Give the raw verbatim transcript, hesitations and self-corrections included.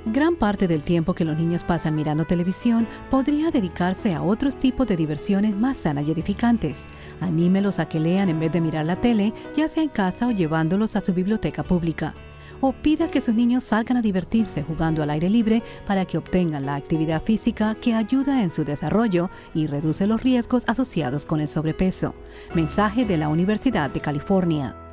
Gran parte del tiempo que los niños pasan mirando televisión podría dedicarse a otros tipos de diversiones más sanas y edificantes. Anímelos a que lean en vez de mirar la tele, ya sea en casa o llevándolos a su biblioteca pública. O pida que sus niños salgan a divertirse jugando al aire libre para que obtengan la actividad física que ayuda en su desarrollo y reduce los riesgos asociados con el sobrepeso. Mensaje de la Universidad de California.